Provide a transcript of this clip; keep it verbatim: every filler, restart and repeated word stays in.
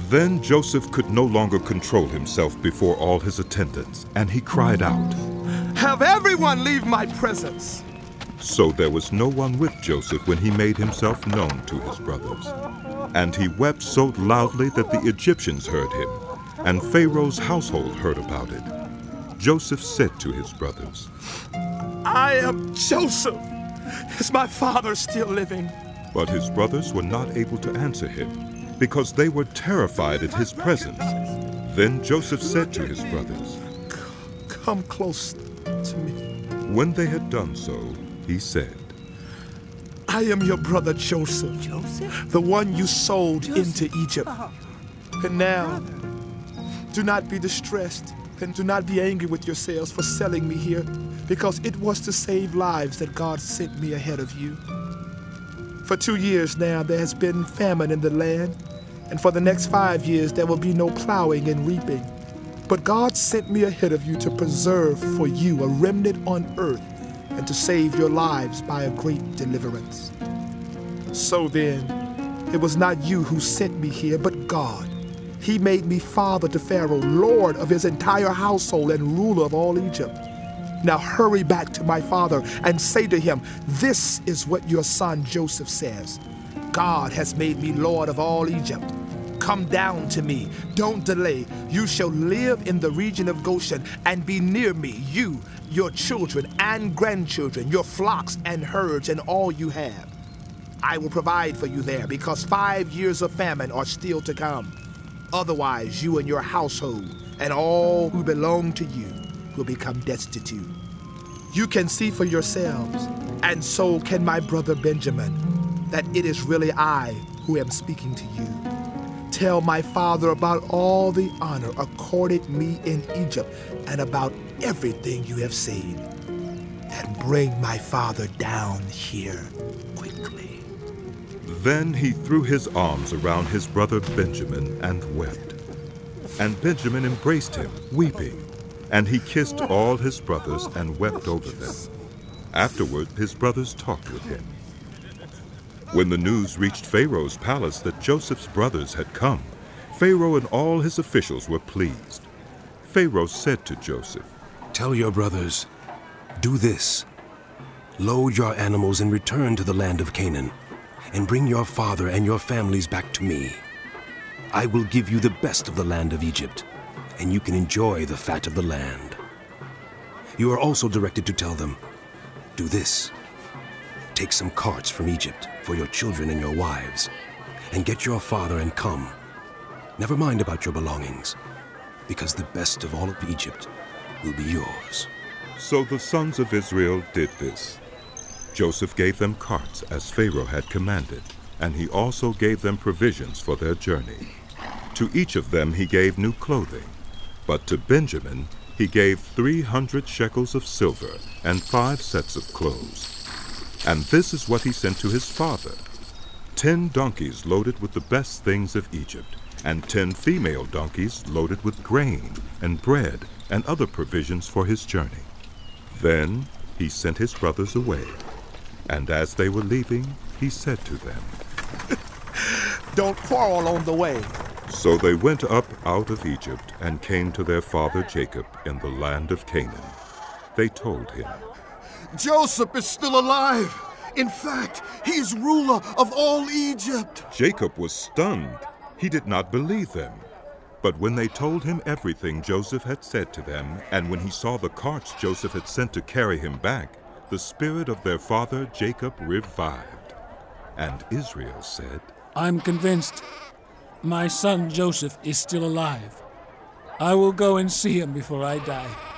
Then Joseph could no longer control himself before all his attendants, and he cried out, "Have everyone leave my presence!" So there was no one with Joseph when he made himself known to his brothers. And he wept so loudly that the Egyptians heard him, and Pharaoh's household heard about it. Joseph said to his brothers, "I am Joseph. Is my father still living?" But his brothers were not able to answer him, because they were terrified at his presence. Then Joseph said to his brothers, "Come close to me." When they had done so, he said, "I am your brother Joseph, Joseph? the one you sold Joseph. into Egypt. And now, do not be distressed and do not be angry with yourselves for selling me here, because it was to save lives that God sent me ahead of you. For two years now there has been famine in the land, and for the next five years there will be no plowing and reaping. But God sent me ahead of you to preserve for you a remnant on earth and to save your lives by a great deliverance. So then, it was not you who sent me here, but God. He made me father to Pharaoh, lord of his entire household and ruler of all Egypt. Now hurry back to my father and say to him, 'This is what your son Joseph says. God has made me lord of all Egypt. Come down to me. Don't delay. You shall live in the region of Goshen and be near me, you, your children and grandchildren, your flocks and herds, and all you have. I will provide for you there, because five years of famine are still to come. Otherwise, you and your household and all who belong to you will become destitute. You can see for yourselves, and so can my brother Benjamin, that it is really I who am speaking to you. Tell my father about all the honor accorded me in Egypt and about everything you have seen. And bring my father down here quickly." Then he threw his arms around his brother Benjamin and wept. And Benjamin embraced him, weeping, and he kissed all his brothers and wept over them. Afterward, his brothers talked with him. When the news reached Pharaoh's palace that Joseph's brothers had come, Pharaoh and all his officials were pleased. Pharaoh said to Joseph, "Tell your brothers, do this. Load your animals and return to the land of Canaan, and bring your father and your families back to me. I will give you the best of the land of Egypt, and you can enjoy the fat of the land." You are also directed to tell them, "Do this. Take some carts from Egypt for your children and your wives, and get your father and come. Never mind about your belongings, because the best of all of Egypt will be yours." So the sons of Israel did this. Joseph gave them carts as Pharaoh had commanded, and he also gave them provisions for their journey. To each of them he gave new clothing, but to Benjamin he gave three hundred shekels of silver and five sets of clothes. And this is what he sent to his father: ten donkeys loaded with the best things of Egypt, and ten female donkeys loaded with grain and bread and other provisions for his journey. Then he sent his brothers away, and as they were leaving, he said to them, "Don't quarrel on the way." So they went up out of Egypt and came to their father Jacob in the land of Canaan. They told him, "Joseph is still alive. In fact, he's ruler of all Egypt." Jacob was stunned. He did not believe them. But when they told him everything Joseph had said to them, and when he saw the carts Joseph had sent to carry him back, the spirit of their father Jacob revived. And Israel said, "I'm convinced my son Joseph is still alive. I will go and see him before I die."